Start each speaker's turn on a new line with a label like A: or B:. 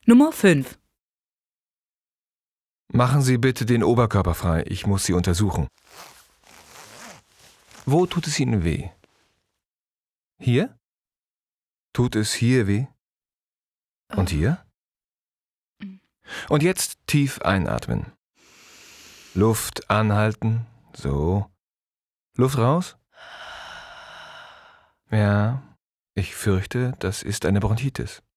A: Nummer 5.
B: Machen Sie bitte den Oberkörper frei, ich muss Sie untersuchen. Wo tut es Ihnen weh? Hier? Tut es hier weh? Und hier? Und jetzt tief einatmen. Luft anhalten, so. Luft raus? Ja, ich fürchte, das ist eine Bronchitis.